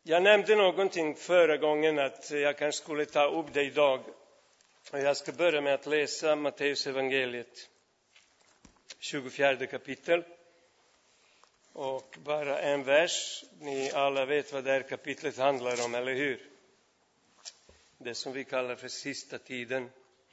Jag nämnde någonting förra gången att jag kanske skulle ta upp det idag. Och jag ska börja med att läsa Matteus evangeliet, 24 kapitel. Och bara en vers. Ni alla vet vad det här kapitlet handlar om, eller hur? Det som vi kallar för sista tiden.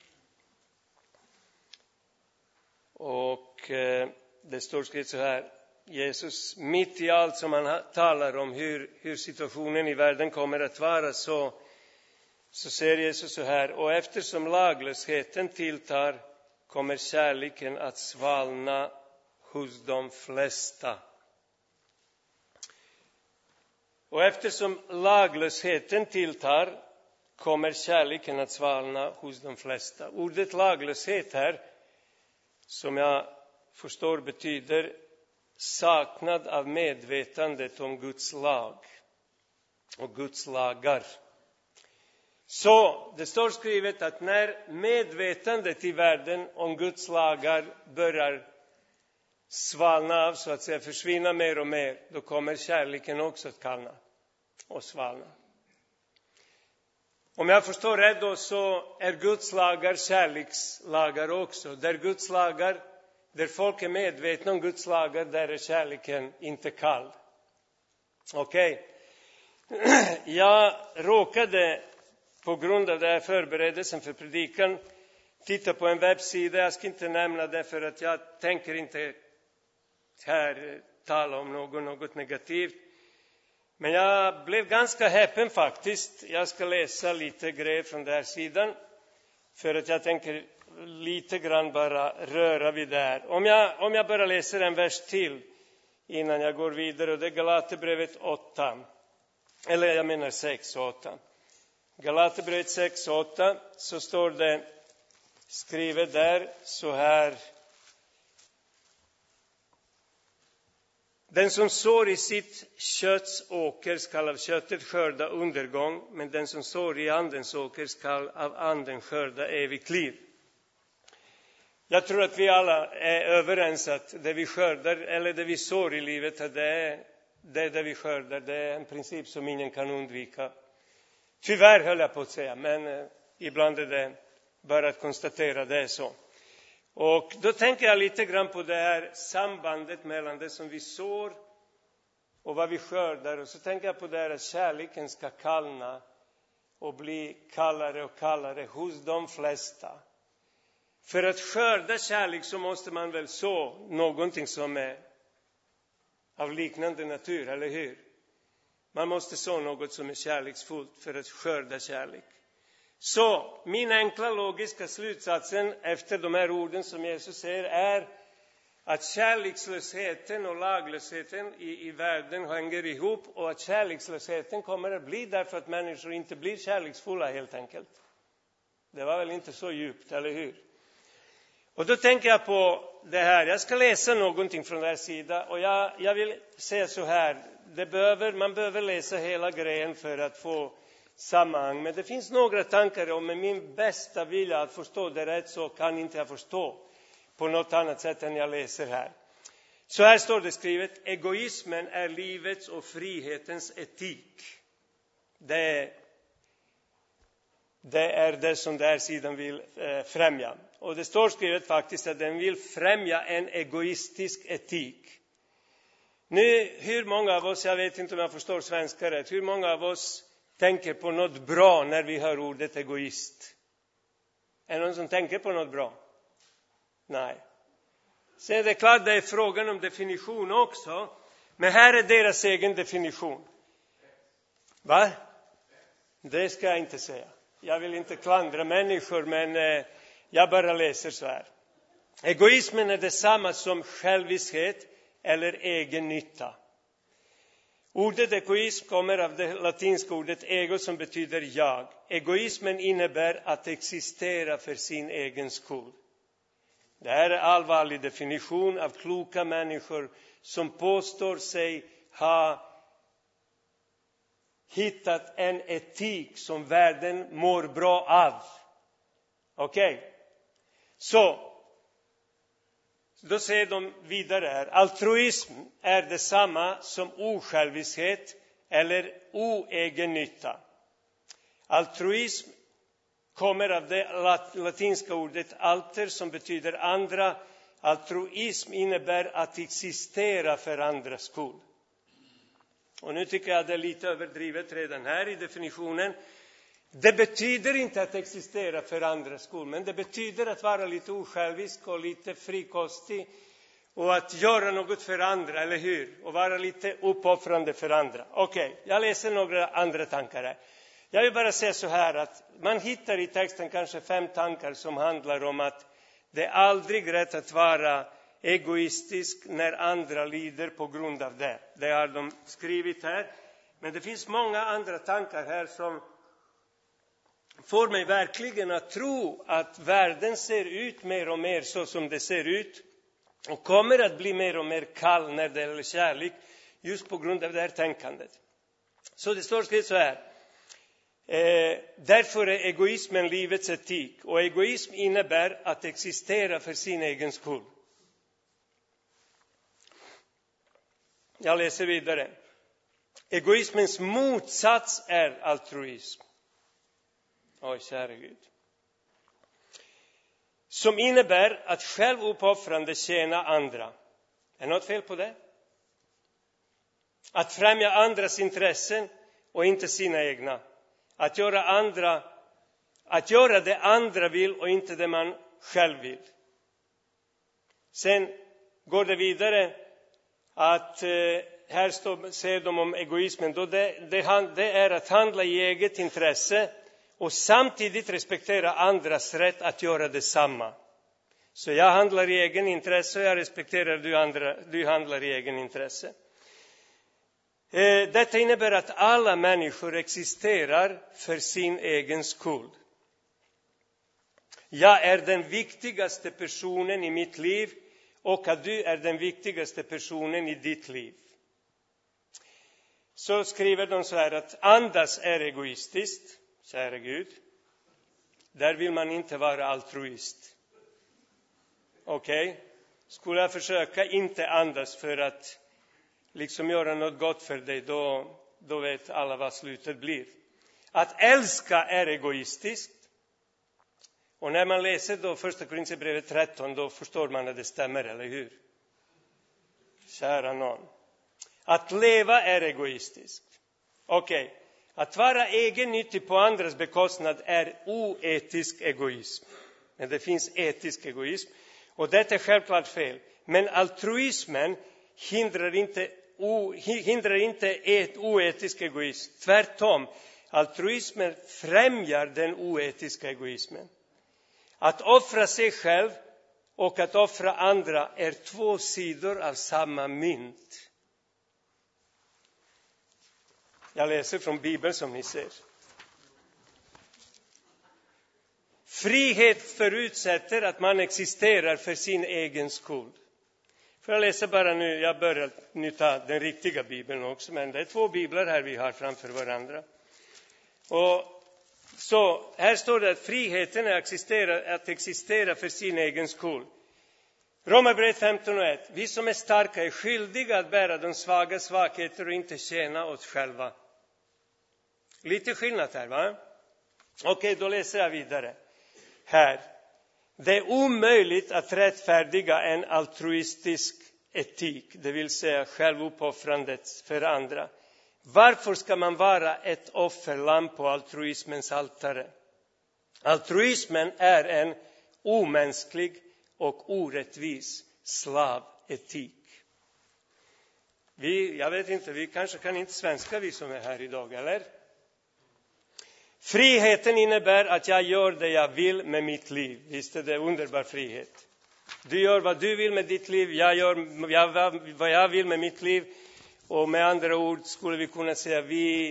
Och det står skrivet så här. Jesus, mitt i allt som han talar om hur situationen i världen kommer att vara, så säger Jesus så här: och eftersom laglösheten tilltar kommer kärleken att svalna hos de flesta. Och eftersom laglösheten tilltar kommer kärleken att svalna hos de flesta. Ordet laglöshet här, som jag förstår, betyder saknad av medvetandet om Guds lag och Guds lagar. Så det står skrivet att när medvetandet i världen om Guds lagar börjar svalna av, så att säga försvinna mer och mer, då kommer kärleken också att kallna och svalna. Om jag förstår rätt då, så är Guds lagar kärlekslagar också. Där Guds lagar, där folk är medvetna om Guds lagar, där är kärleken inte kall. Okej. Jag råkade på grund av det här förberedelsen för predikan titta på en webbsida. Jag ska inte nämna det för att jag tänker inte här tala om något negativt. Men jag blev ganska häpen faktiskt. Jag ska läsa lite grejer från den här sidan. För att jag tänker lite grann bara röra vid det här. Om jag bara läser en vers till innan jag går vidare. Och det är Galaterbrevet 8. Eller jag menar 6 och 8. Galaterbrevet 6 och 8. Så står det skrivet där så här. Den som sår i sitt kötts åker skall av köttet skörda undergång, men den som sår i andens åker skall av anden skörda evigt liv. Jag tror att vi alla är överens att det vi skördar, eller det vi sår i livet, att det vi skördar, det är en princip som ingen kan undvika. Tyvärr höll jag på att säga, men ibland är det bara att konstatera det är så. Och då tänker jag lite grann på det här sambandet mellan det som vi sår och vad vi skördar. Och så tänker jag på det här att kärleken ska kallna och bli kallare och kallare hos de flesta. För att skörda kärlek så måste man väl så någonting som är av liknande natur, eller hur? Man måste så något som är kärleksfullt för att skörda kärlek. Så min enkla logiska slutsatsen efter de här orden som Jesus säger är att kärlekslösheten och laglösheten i världen hänger ihop, och att kärlekslösheten kommer att bli därför att människor inte blir kärleksfulla helt enkelt. Det var väl inte så djupt, eller hur? Och då tänker jag på det här. Jag ska läsa någonting från den här sidan, och jag vill säga så här. Man behöver läsa hela grejen för att få sammanhang. Men det finns några tankar om med min bästa vilja att förstå det rätt, så kan inte jag förstå på något annat sätt än jag läser här. Så här står det skrivet: egoismen är livets och frihetens etik. Det är det som den här sidan vill främja. Och det står skrivet faktiskt att den vill främja en egoistisk etik. Nu, hur många av oss, jag vet inte om jag förstår svenska rätt, hur många av oss tänker på något bra när vi hör ordet egoist? Är det någon som tänker på något bra? Nej. Sen är det klart, det är frågan om definition också. Men här är deras egen definition. Va? Det ska jag inte säga. Jag vill inte klandra människor, men jag bara läser så här. Egoismen är detsamma som själviskhet eller egen nytta. Ordet egoism kommer av det latinska ordet ego som betyder jag. Egoismen innebär att existera för sin egen skull. Det här är en allvarlig definition av kloka människor som påstår sig ha hittat en etik som världen mår bra av. Okej? Så då säger de vidare här. Altruism är detsamma som osjälviskhet eller oegen nytta. Altruism kommer av det latinska ordet alter som betyder andra. Altruism innebär att existera för andras skull. Och nu tycker jag det är lite överdrivet redan här i definitionen. Det betyder inte att existera för andras skull, men det betyder att vara lite osjälvisk och lite frikostig och att göra något för andra, eller hur? Och vara lite uppoffrande för andra. Okej, jag läser några andra tankar här. Jag vill bara säga så här att man hittar i texten kanske 5 tankar som handlar om att det är aldrig rätt att vara egoistisk när andra lider på grund av det. Det har de skrivit här. Men det finns många andra tankar här som får mig verkligen att tro att världen ser ut mer och mer så som det ser ut. Och kommer att bli mer och mer kall när det gäller kärlek just på grund av det här tänkandet. Så det står skrivet så här. Därför är egoismen livets etik. Och egoism innebär att existera för sin egen skull. Jag läser vidare. Egoismens motsats är altruism. Oj, kära Gud. Som innebär att självuppoffrande tjäna andra. Är något fel på det? Att främja andras intressen och inte sina egna. Att göra det andra vill och inte det man själv vill. Sen går det vidare att här säger de om egoismen. Då det är att handla i eget intresse och samtidigt respektera andras rätt att göra detsamma. Så jag handlar i egen intresse och jag respekterar du handlar i egen intresse. Detta innebär att alla människor existerar för sin egen skull. Jag är den viktigaste personen i mitt liv och att du är den viktigaste personen i ditt liv. Så skriver de så här att andas är egoistiskt, kära Gud. Där vill man inte vara altruist. Okej? Skulle jag försöka inte andas för att liksom göra något gott för dig, då vet alla vad slutet blir. Att älska är egoistiskt. Och när man läser då första Korinthierbrevet 13, då förstår man att det stämmer, eller hur? Kära någon. Att leva är egoistiskt. Okej. Att vara egennyttig på andras bekostnad är oetisk egoism. Men det finns etisk egoism. Och det är självklart fel. Men altruismen hindrar inte oetisk egoism. Tvärtom, altruismen främjar den oetiska egoismen. Att offra sig själv och att offra andra är 2 sidor av samma mynt. Jag läser från Bibeln som ni ser. Frihet förutsätter att man existerar för sin egen skull. Får jag läsa bara nu, jag börjar nu ta den riktiga Bibeln också, men det är 2 biblar här vi har framför varandra. Och så här står det att friheten är att existera för sin egen skull. Romarbrevet 15:1. Vi som är starka är skyldiga att bära de svaga svagheter och inte tjäna oss själva. Lite skillnad här, va? Okej, då läser jag vidare. Här. Det är omöjligt att rättfärdiga en altruistisk etik, det vill säga självupoffrandet för andra. Varför ska man vara ett offerlamm på altruismens altare? Altruismen är en omänsklig och orättvis slavetik. Jag vet inte, vi kanske kan inte svenska vi som är här idag, eller? Friheten innebär att jag gör det jag vill med mitt liv. Visst är det underbar frihet. Du gör vad du vill med ditt liv, jag gör vad jag vill med mitt liv. Och med andra ord skulle vi kunna säga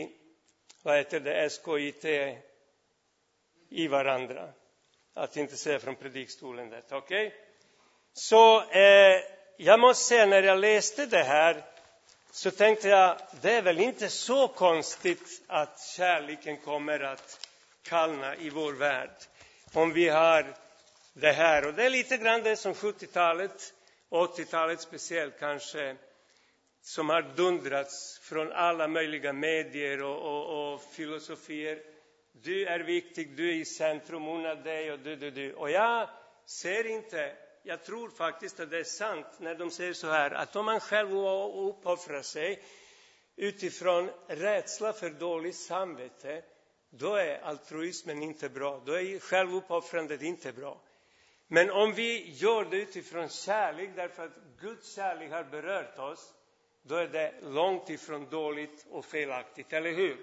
SKIT i varandra. Att inte säga från predikstolen det, okej? Så jag måste säga, när jag läste det här så tänkte jag, det är väl inte så konstigt att kärleken kommer att kallna i vår värld. Om vi har det här, och det är lite grann det som 70-talet, 80-talet speciellt kanske som har dundrats från alla möjliga medier och filosofier. Du är viktig, du är i centrum, hon är dig och du. Och jag tror faktiskt att det är sant när de säger så här, att om man själv uppoffrar sig utifrån rädsla för dåligt samvete, då är altruismen inte bra, då är självupoffrandet inte bra. Men om vi gör det utifrån kärlek, därför att Guds kärlek har berört oss, då är det långt ifrån dåligt och felaktigt, eller hur?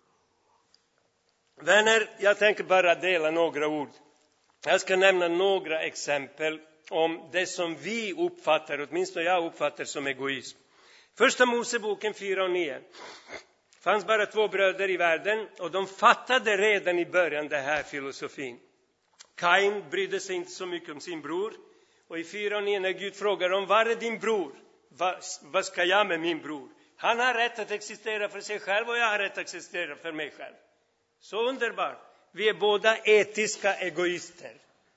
Vänner, jag tänker bara dela några ord. Jag ska nämna några exempel om det som vi uppfattar, åtminstone jag uppfattar som egoism. Första Moseboken 4:9. Det fanns bara 2 bröder i världen och de fattade redan i början det här filosofin. Kain brydde sig inte så mycket om sin bror. Och i 4:9 när Gud frågar om var är din bror? Vad ska jag med min bror? Han har rätt att existera för sig själv och jag har rätt att existera för mig själv. Så underbart. Vi är båda etiska egoister.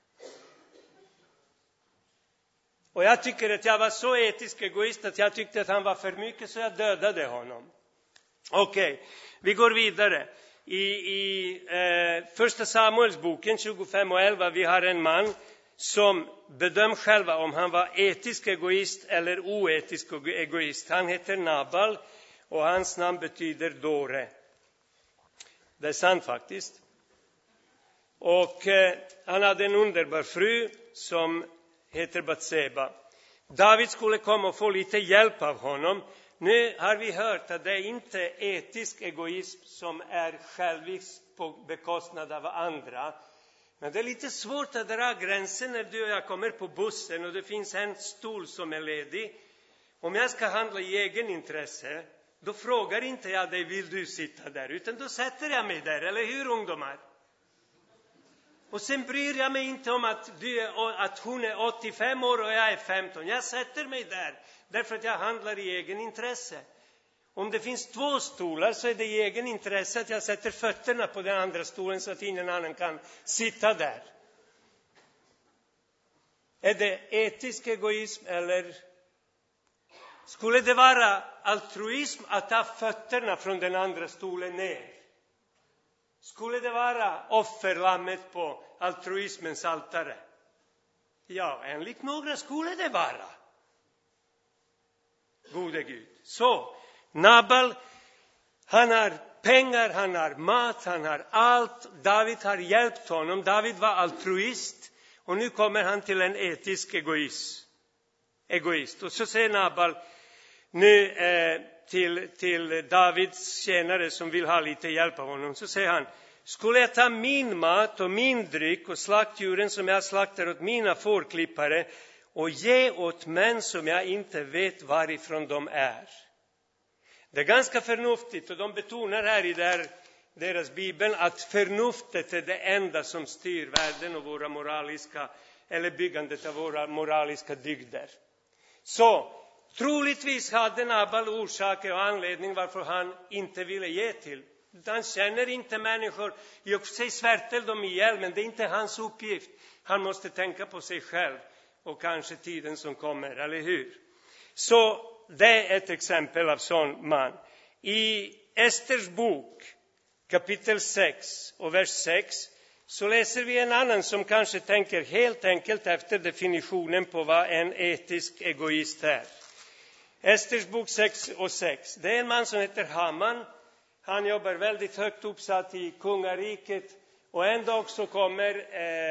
Och jag tycker att jag var så etisk egoist att jag tyckte att han var för mycket, så jag dödade honom. Okej, vi går vidare. I första Samuelsboken 25:11 vi har en man som bedöm själva om han var etisk egoist eller oetisk egoist. Han heter Nabal och hans namn betyder dåre. Det är sant faktiskt. Och han hade en underbar fru som heter Batseba. David skulle komma och få lite hjälp av honom. Nu har vi hört att det är inte etisk egoism som är självisk på bekostnad av andra. Men det är lite svårt att dra gränsen när du och jag kommer på bussen och det finns en stol som är ledig. Om jag ska handla i egen intresse, då frågar inte jag dig, vill du sitta där? Utan då sätter jag mig där, eller hur ungdomar? Och sen bryr jag mig inte om att hon är 85 år och jag är 15. Jag sätter mig där därför att jag handlar i egen intresse. Om det finns 2 stolar så är det i egen intresse att jag sätter fötterna på den andra stolen så att ingen annan kan sitta där. Är det etisk egoism eller skulle det vara altruism att ta fötterna från den andra stolen ner? Skulle det vara offerlammet på altruismens altare? Ja, enligt några skulle det vara. Gode Gud. Så, Nabal, han har pengar, han har mat, han har allt. David har hjälpt honom. David var altruist. Och nu kommer han till en etisk egoist. Och så säger Nabal nu till Davids tjänare som vill ha lite hjälp av honom. Så säger han, skulle jag ta min mat och min dryck och slaktdjuren som jag slaktar åt mina fårklippare och ge åt män som jag inte vet varifrån de är. Det är ganska förnuftigt och de betonar här i deras bibel att förnuftet är det enda som styr världen och våra moraliska, eller byggandet av våra moraliska dygder. Så troligtvis hade Nabal orsaker och anledning varför han inte ville ge till. Han känner inte människor, i och för sig svärtar de ihjäl, men det är inte hans uppgift. Han måste tänka på sig själv och kanske tiden som kommer, eller hur? Så det är ett exempel av sån man. I Esters bok, kapitel 6 och vers 6, så läser vi en annan som kanske tänker helt enkelt efter definitionen på vad en etisk egoist är. Esters bok 6:6. Det är en man som heter Haman. Han jobbar väldigt högt uppsatt i kungariket. Och en dag så kommer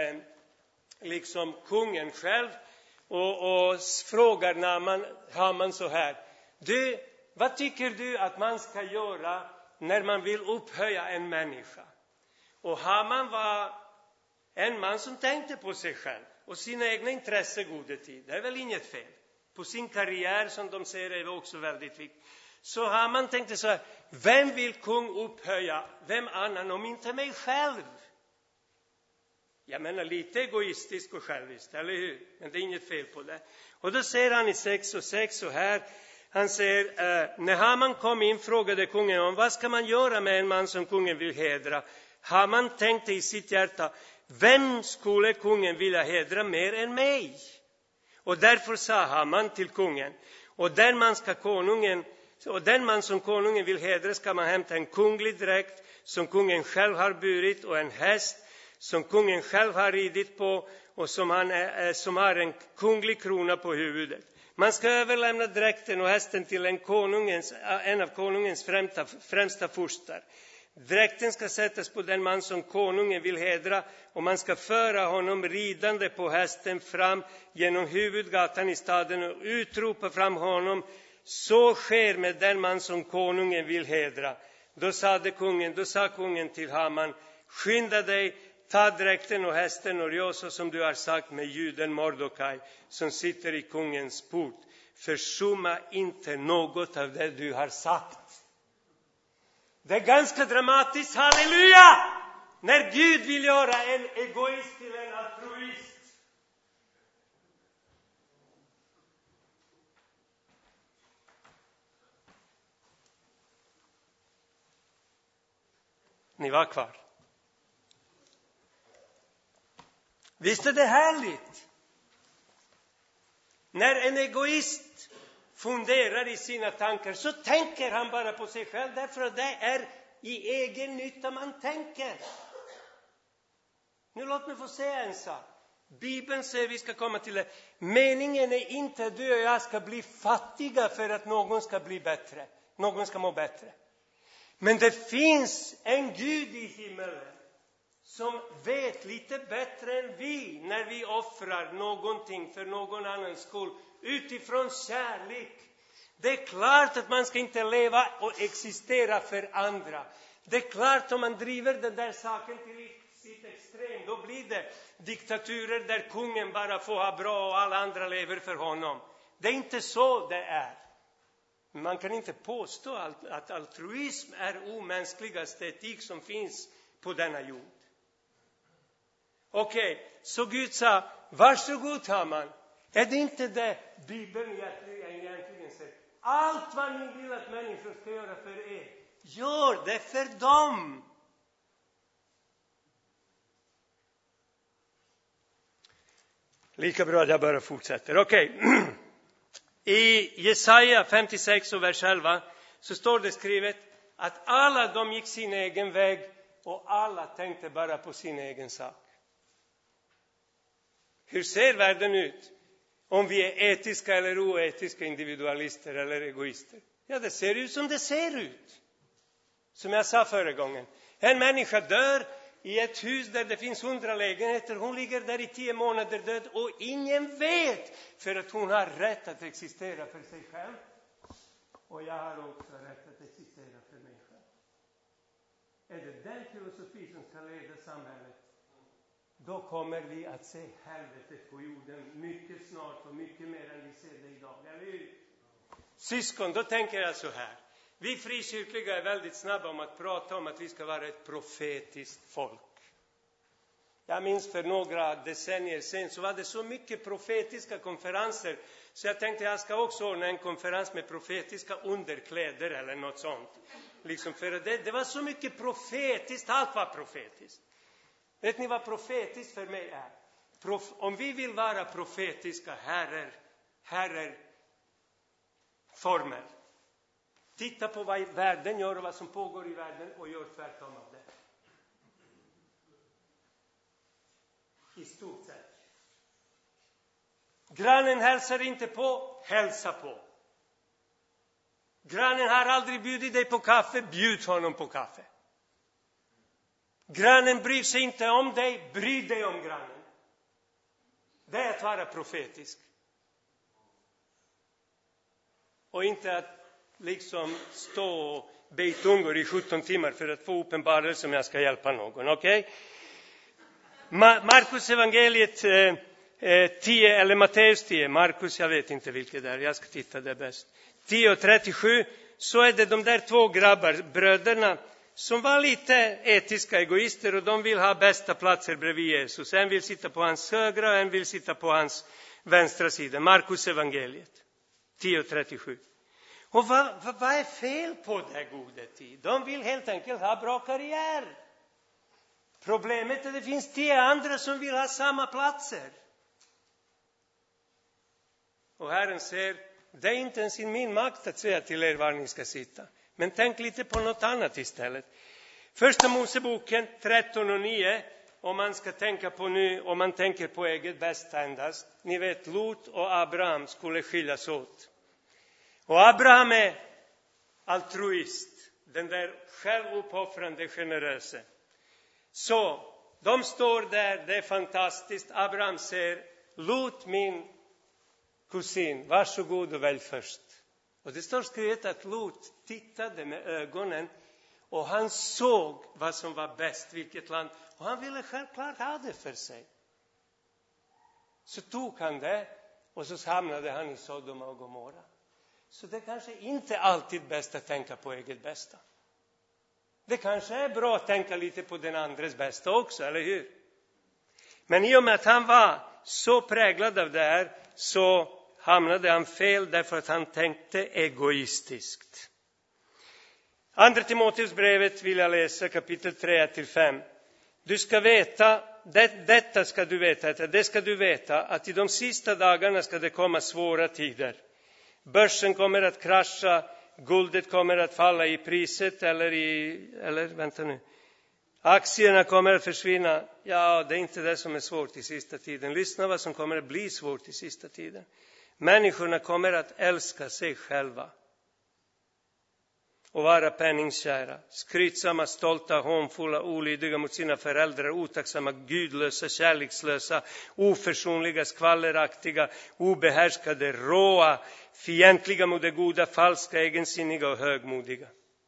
kungen själv och frågar Haman så här. Du, vad tycker du att man ska göra när man vill upphöja en människa? Och Haman var en man som tänkte på sig själv och sina egna intressen gode tid. Det är väl inget fel. På sin karriär som de säger är det också väldigt viktigt. Så Haman tänkte så här, vem vill kung upphöja? Vem annan om inte mig själv? Jag menar lite egoistisk och självisk, eller hur? Men det är inget fel på det. Och då säger han i 6:6 så här. Han säger, när Haman kom in frågade kungen om vad ska man göra med en man som kungen vill hedra? Haman tänkte i sitt hjärta, vem skulle kungen vilja hedra mer än mig? Och därför sa Haman till kungen, Och den man som konungen vill hedra ska man hämta en kunglig dräkt som kungen själv har burit och en häst som kungen själv har ridit på och som har en kunglig krona på huvudet. Man ska överlämna dräkten och hästen till en av konungens främsta furstar. Dräkten ska sättas på den man som konungen vill hedra och man ska föra honom ridande på hästen fram genom huvudgatan i staden och utropa fram honom. Så sker med den man som konungen vill hedra. Då sa kungen till Haman: skynda dig, ta dräkten och hästen och gör så som du har sagt med juden Mordokaj som sitter i kungens port. Försumma inte något av det du har sagt. Det är ganska dramatiskt, halleluja! När Gud vill göra en egoist till en altruist. Ni var kvar. Visst är det härligt? När en egoist funderar i sina tankar så tänker han bara på sig själv. Därför att det är i egen nytta man tänker. Nu låt mig få säga en sak. Bibeln säger, vi ska komma till det. Meningen är inte att du och jag ska bli fattiga för att någon ska bli bättre. Någon ska må bättre. Men det finns en Gud i himmelen som vet lite bättre än vi när vi offrar någonting för någon annans skull utifrån kärlek. Det är klart att man ska inte leva och existera för andra. Det är klart om man driver den där saken till sitt extrem, då blir det diktaturer där kungen bara får ha bra och alla andra lever för honom. Det är inte så det är. Man kan inte påstå att altruism är omänskligaste etik som finns på denna jord. Okej, så Gud sa, varsågod Haman. Är det inte det Bibeln egentligen säger? Allt vad ni vill att människor ska göra för er, gör det för dem. Lika bra att jag bara fortsätter. Okej. I Jesaja 56 och vers 11 så står det skrivet att alla de gick sin egen väg och alla tänkte bara på sin egen sak. Hur ser världen ut om vi är etiska eller oetiska individualister eller egoister? Ja, det ser ut som det ser ut. Som jag sa förra gången. En människa dör i ett hus där det finns 100 lägenheter. Hon ligger där i 10 månader död och ingen vet för att hon har rätt att existera för sig själv. Och jag har också rätt att existera för mig själv. Är det den filosofi som ska leda samhället? Då kommer vi att se helvetet på jorden mycket snart och mycket mer än vi ser det idag. Eller hur? Syskon, då tänker jag så här. Vi frikyrkliga är väldigt snabba om att prata om att vi ska vara ett profetiskt folk. Jag minns för några decennier sedan så var det så mycket profetiska konferenser. Så jag tänkte jag ska också ordna en konferens med profetiska underkläder eller något sånt. Liksom för det var så mycket profetiskt, allt var profetiskt. Vet ni vad profetiskt för mig är? Om vi vill vara profetiska herrar former. Titta på vad världen gör och vad som pågår i världen och gör tvärtom av det. I stort sett. Grannen hälsar inte på, hälsa på. Grannen har aldrig bjudit dig på kaffe, bjud honom på kaffe. Grannen bryr sig inte om dig, bry dig om grannen. Det är att vara profetisk. Och inte att liksom stå och be tungor i 17 timmar för att få uppenbarelse om jag ska hjälpa någon. Okej? Markus evangeliet 10 eller Matteus 10. Markus, jag vet inte vilket det är. Jag ska titta det bäst. 10:37. Så är det de där 2 bröderna som var lite etiska egoister och de vill ha bästa platser bredvid Jesus. En vill sitta på hans högra och en vill sitta på hans vänstra sida. Markus evangeliet 10:37. Och vad är fel på det gode tid? De vill helt enkelt ha bra karriär. Problemet är att det finns 10 andra som vill ha samma platser. Och Herren säger, det är inte ens i min makt att säga till er var ni ska sitta. Men tänk lite på något annat istället. Första Moseboken 13:9. Om man ska tänka på nu, om man tänker på eget bästa endast. Ni vet, Lot och Abraham skulle skiljas åt. Och Abraham är altruist. Den där självuppoffrande generösa. Så de står där, det är fantastiskt. Abraham säger, Lot min kusin, varsågod och välj först. Och det står skrivet att Lot tittade med ögonen och han såg vad som var bäst, vilket land. Och han ville självklart ha det för sig. Så tog han det och så hamnade han i Sodoma och Gomorra. Så det kanske inte alltid bäst att tänka på eget bästa. Det kanske är bra att tänka lite på den andres bästa också, eller hur? Men i och med att han var så präglad av det här så hamnade han fel därför att han tänkte egoistiskt. Andra Timoteusbrevet vill jag läsa kapitel 3-5. Du ska veta, det ska du veta att i de sista dagarna ska det komma svåra tider. Börsen kommer att krascha, guldet kommer att falla i priset aktierna kommer att försvinna. Ja, det är inte det som är svårt i sista tiden. Lyssna vad som kommer att bli svårt i sista tiden. Människorna kommer att älska sig själva och vara penningskära, skrytsamma, stolta, hånfulla, olydiga mot sina föräldrar, otacksamma, gudlösa, kärlekslösa, oförsonliga, skvalleraktiga, obehärskade, råa, fientliga mot det goda, falska, egensinniga och högmodiga.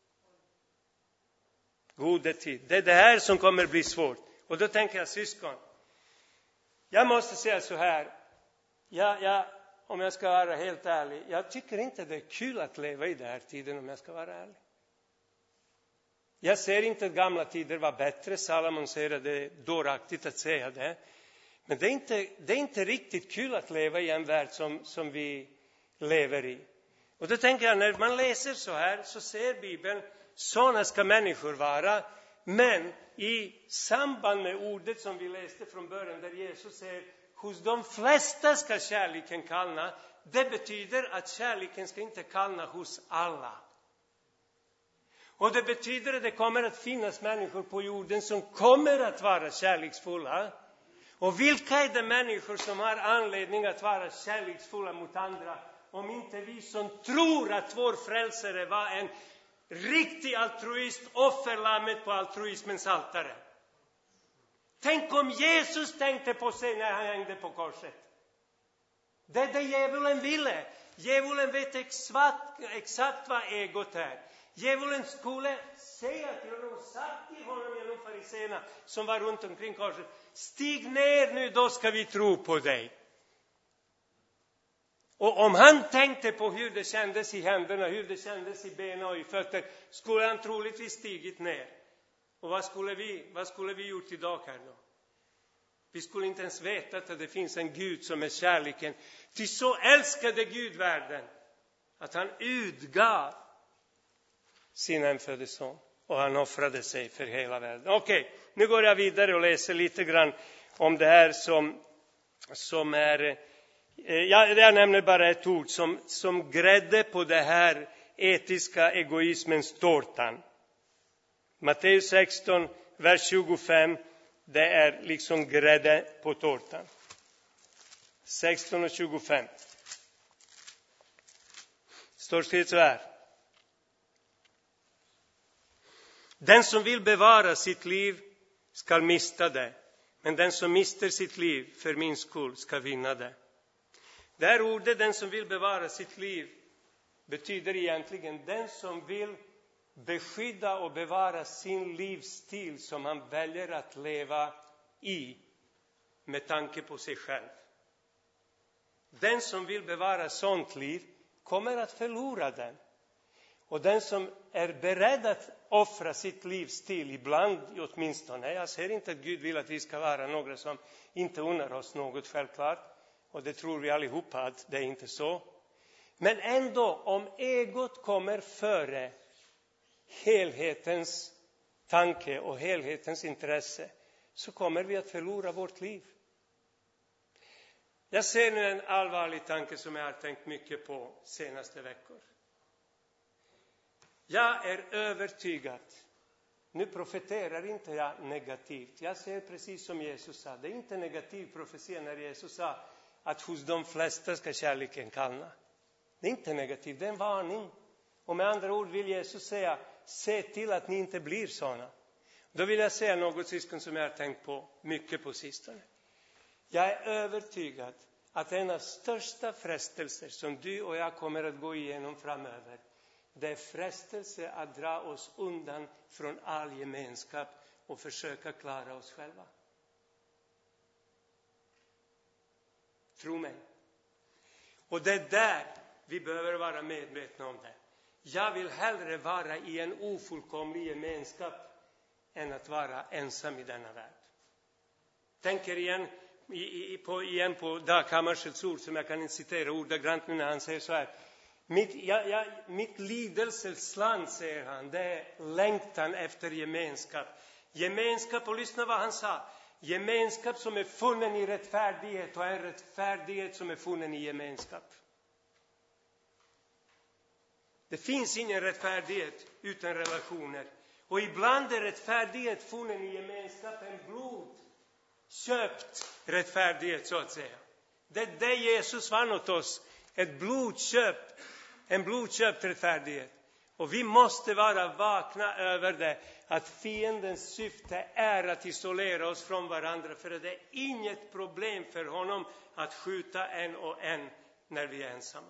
Gode tid. Det är det här som kommer bli svårt. Och då tänker jag, syskon, jag måste säga så här. Om jag ska vara helt ärlig, jag tycker inte det är kul att leva i den här tiden om jag ska vara ärlig. Jag ser inte att gamla tider var bättre. Salomon säger att det är dåraktigt att säga det. Men det är inte riktigt kul att leva i en värld som vi lever i. Och då tänker jag, när man läser så här så ser Bibeln, sådana ska människor vara. Men i samband med ordet som vi läste från början där Jesus säger, hos de flesta ska kärleken kallna. Det betyder att kärleken ska inte kallna hos alla. Och det betyder att det kommer att finnas människor på jorden som kommer att vara kärleksfulla. Och vilka är de människor som har anledning att vara kärleksfulla mot andra? Om inte vi som tror att vår frälsare var en riktig altruist, offerlammet på altruismens altare. Tänk om Jesus tänkte på sig när han hängde på korset. Det är det djävulen ville. Djävulen vet exakt vad egot är. Djävulen skulle säga till honom, sagt till honom genom fariséerna som var runt omkring korset, stig ner nu, då ska vi tro på dig. Och om han tänkte på hur det kändes i händerna, hur det kändes i benen och i fötter, skulle han troligtvis stigit ner. Och vad skulle vi gjort idag här då? Vi skulle inte ens veta att det finns en Gud som är kärleken. Ty så älskade Gud världen att han utgav sin enfödde son. Och han offrade sig för hela världen. Okej, nu går jag vidare och läser lite grann om det här som är... Jag nämner bara ett ord som grädde på det här etiska egoismens tårtan. Matteus 16, vers 25, det är liksom grädde på tårtan. 16 och 25. Står skrivet så här. Den som vill bevara sitt liv ska mista det. Men den som mister sitt liv för min skull ska vinna det. Det här ordet, den som vill bevara sitt liv, betyder egentligen den som vill beskydda och bevara sin livsstil som han väljer att leva i med tanke på sig själv. Den som vill bevara sånt liv kommer att förlora den. Och den som är beredd att offra sitt livsstil, ibland åtminstone, jag ser inte att Gud vill att vi ska vara några som inte unnar oss något, självklart. Och det tror vi allihopa att det är inte så. Men ändå, om egot kommer före helhetens tanke och helhetens intresse, så kommer vi att förlora vårt liv. Jag ser nu en allvarlig tanke som jag har tänkt mycket på senaste veckor. Jag är övertygad. Nu profeterar inte jag negativt. Jag säger precis som Jesus sa. Det är inte negativ profetia när Jesus sa att hos de flesta ska kärleken kallna. Det är inte negativt, det är en varning. Och med andra ord vill Jesus säga, se till att ni inte blir sådana. Då vill jag säga något syskon som jag har tänkt på mycket på sistone. Jag är övertygad att en av största frestelser som du och jag kommer att gå igenom framöver, det är frestelse att dra oss undan från all gemenskap och försöka klara oss själva. Tro mig. Och det är där vi behöver vara medvetna om det. Jag vill hellre vara i en ofullkomlig gemenskap än att vara ensam i denna värld. Tänker igen på Dag Hammarskjölds ord som jag kan citera ordagrant när han säger så här. Mitt lidelsesland, säger han, det är längtan efter gemenskap. Gemenskap, och lyssna vad han sa. Gemenskap som är funnen i rättfärdighet och en rättfärdighet som är funnen i gemenskap. Det finns ingen rättfärdighet utan relationer. Och ibland är rättfärdighet funnen i gemenskap en blodköpt rättfärdighet så att säga. Det är det Jesus vann åt oss. En blodköpt rättfärdighet. Och vi måste vara vakna över det. Att fiendens syfte är att isolera oss från varandra. För det är inget problem för honom att skjuta en och en när vi är ensamma.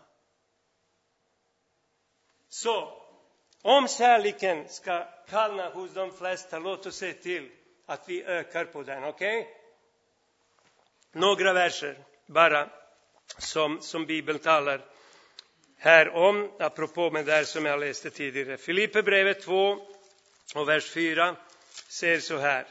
Så, om kärleken ska kallna hos de flesta, låt oss se till att vi ökar på den, okej? Några verser bara som Bibeln talar här om, apropå med det som jag läste tidigare. Filipperbrevet 2 och vers 4 säger så här.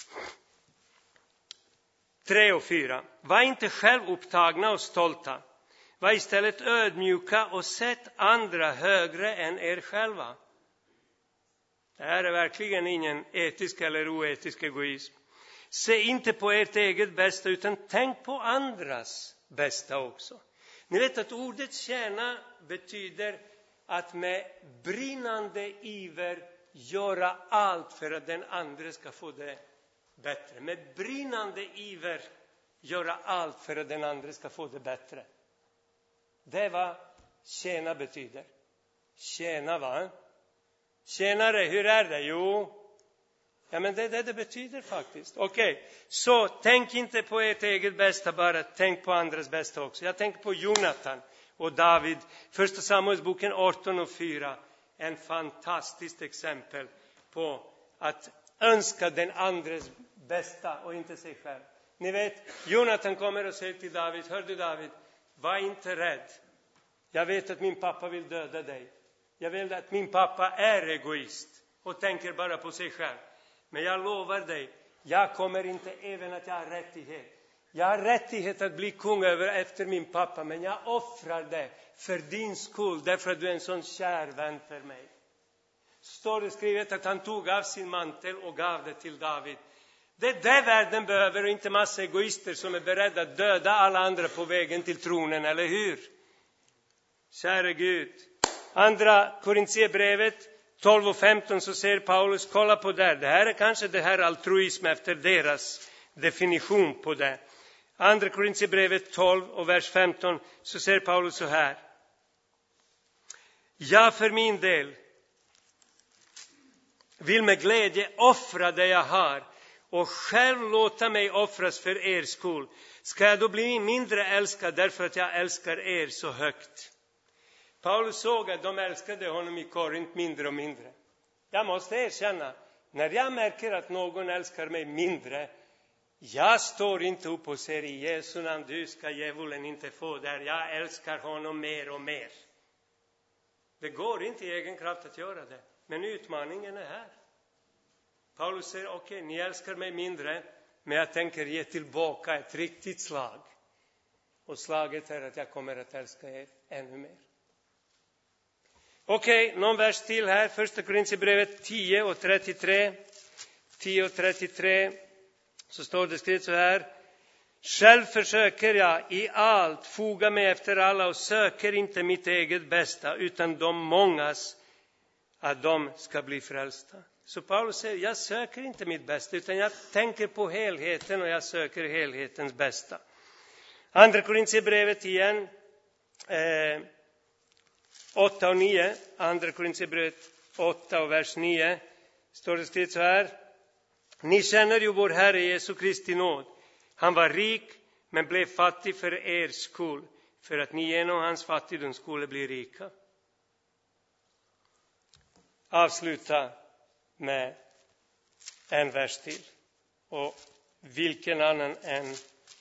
3 och 4. Var inte självupptagna och stolta. Var istället ödmjuka och sätt andra högre än er själva. Det här är verkligen ingen etisk eller oetisk egoism. Se inte på ert eget bästa utan tänk på andras bästa också. Ni vet att ordet tjäna betyder att med brinnande iver göra allt för att den andra ska få det bättre. Med brinnande iver göra allt för att den andra ska få det bättre. Det är vad tjäna betyder. Tjäna, va? Tjänare, hur är det? Jo, ja, men det betyder faktiskt. Okej, så tänk inte på ert eget bästa bara, tänk på andras bästa också. Jag tänker på Jonatan och David. Första Samuelsboken 18 och 4. En fantastiskt exempel på att önska den andres bästa och inte sig själv. Ni vet, Jonatan kommer och säger till David, hör du David, var inte rädd. Jag vet att min pappa vill döda dig. Jag vet att min pappa är egoist och tänker bara på sig själv. Men jag lovar dig, jag kommer inte även att jag har rättighet. Jag har rättighet att bli kung efter min pappa, men jag offrar det för din skull, därför att du är en sån kär vän för mig. Står det skrivet att han tog av sin mantel och gav det till David. Det är det världen behöver och inte massa egoister som är beredda att döda alla andra på vägen till tronen, eller hur? Kära Gud. Andra Korintierbrevet 12 och 15 så säger Paulus, kolla på det. Det här är kanske det här altruism efter deras definition på det. Andra Korintierbrevet 12 och vers 15 så säger Paulus så här. Jag för min del vill med glädje offra det jag har och själv låta mig offras för er skull. Ska jag då bli mindre älskad därför att jag älskar er så högt? Paulus såg att de älskade honom i Korint mindre och mindre. Jag måste erkänna, när jag märker att någon älskar mig mindre, jag står inte upp och säger i Jesu namn, du ska djävulen inte få där. Jag älskar honom mer och mer. Det går inte i egen kraft att göra det. Men utmaningen är här. Paulus säger, okej, ni älskar mig mindre, men jag tänker ge tillbaka ett riktigt slag. Och slaget är att jag kommer att älska er ännu mer. Okej, någon vers till här. Första Korintierbrevet 10 och 33. 10 och 33. Så står det skrivet så här. Själv försöker jag i allt foga mig efter alla och söker inte mitt eget bästa utan de mångas, att de ska bli frälsta. Så Paulus säger, jag söker inte mitt bästa utan jag tänker på helheten och jag söker helhetens bästa. Andra Korintierbrevet igen, 8 och 9. Andra Korintierbrevet 8 och vers 9 står det skrivet så här. Ni känner ju vår Herre Jesu Kristi nåd. Han var rik men blev fattig för er skull, för att ni genom hans fattigdom skulle bli rika. Avsluta med en vers till. Och vilken annan än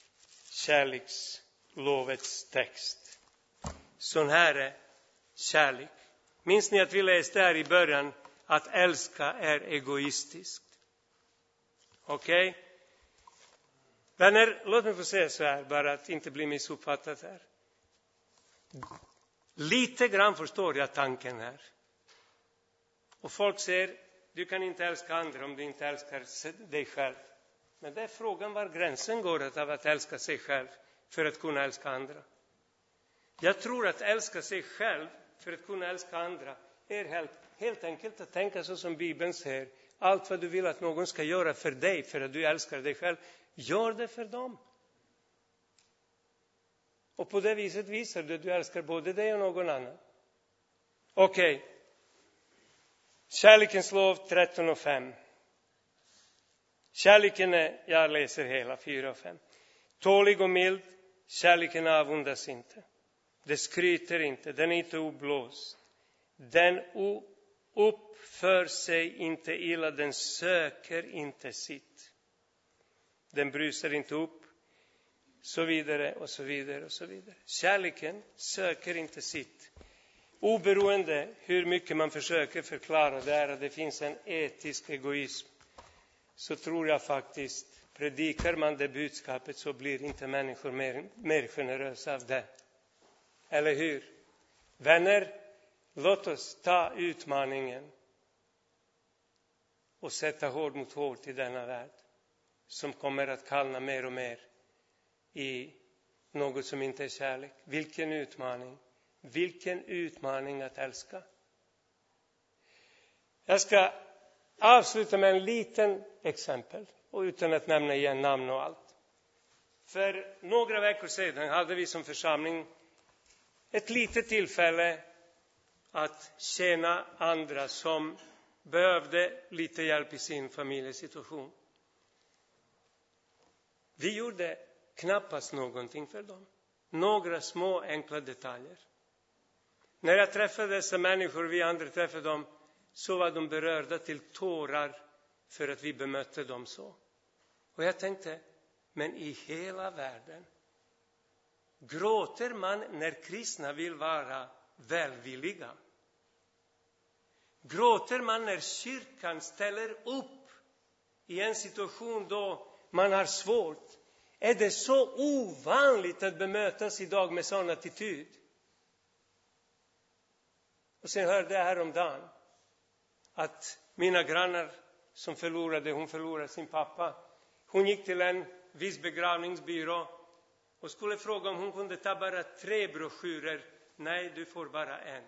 kärlekslovets text. Sån här är kärlek. Minns ni att vi läste här i början att älska är egoistiskt? Okej? Vänner, låt mig få säga så här, bara att inte bli missuppfattat här. Lite grann förstår jag tanken här. Och folk säger, du kan inte älska andra om du inte älskar dig själv. Men det är frågan var gränsen går av att älska sig själv för att kunna älska andra. Jag tror att älska sig själv för att kunna älska andra är helt enkelt att tänka så som Bibeln säger. Allt vad du vill att någon ska göra för dig för att du älskar dig själv, gör det för dem. Och på det viset visar du att du älskar både dig och någon annan. Okej. Kärlekens lov 13 och 5. Kärleken är, jag läser hela 4 och 5. Tålig och mild, kärleken avundas inte. Det skryter inte, den är inte oblåst. Den uppför sig inte illa, den söker inte sitt. Den brusar inte upp, så vidare och så vidare och så vidare. Kärleken söker inte sitt. Oberoende hur mycket man försöker förklara det är att det finns en etisk egoism, så tror jag faktiskt, predikar man det budskapet så blir inte människor mer generösa av det. Eller hur? Vänner, låt oss ta utmaningen och sätta hård mot hård i denna värld som kommer att kallna mer och mer i något som inte är kärlek. Vilken utmaning! Vilken utmaning att älska. Jag ska avsluta med en liten exempel och utan att nämna igen namn och allt. För några veckor sedan hade vi som församling ett litet tillfälle att tjäna andra som behövde lite hjälp i sin familjesituation. Vi gjorde knappast någonting för dem. Några små enkla detaljer. När jag träffade dessa människor, vi andra träffade dem, så var de berörda till tårar för att vi bemötte dem så. Och jag tänkte, men i hela världen gråter man när kristna vill vara välvilliga? Gråter man när kyrkan ställer upp i en situation då man har svårt? Är det så ovanligt att bemötas idag med sån attityd? Och sen hörde jag häromdagen att mina grannar som hon förlorade sin pappa. Hon gick till en viss begravningsbyrå och skulle fråga om hon kunde ta bara 3 broschyrer. Nej, du får bara en.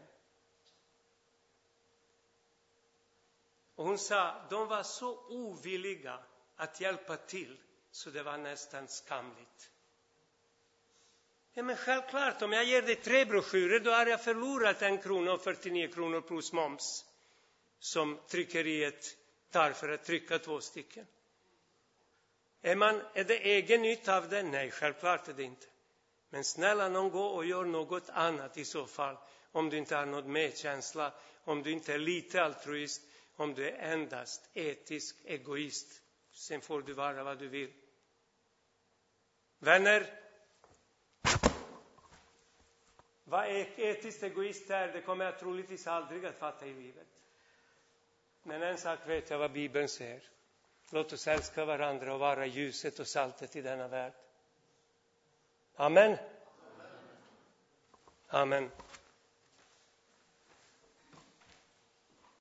Och hon sa, de var så ovilliga att hjälpa till så det var nästan skamligt. Ja, men självklart, om jag ger dig 3 broschyrer då har jag förlorat 1 krona och 49 kronor plus moms som tryckeriet tar för att trycka 2 stycken. Är det egen nytta av det? Nej, självklart är det inte. Men snälla någon gå och gör något annat i så fall. Om du inte har något medkänsla, om du inte är lite altruist, om du är endast etisk egoist. Sen får du vara vad du vill. Vänner, vad etiskt egoist är, det kommer jag troligtvis aldrig att fatta i livet. Men en sak vet jag vad Bibeln säger. Låt oss älska varandra och vara ljuset och saltet i denna värld. Amen. Amen.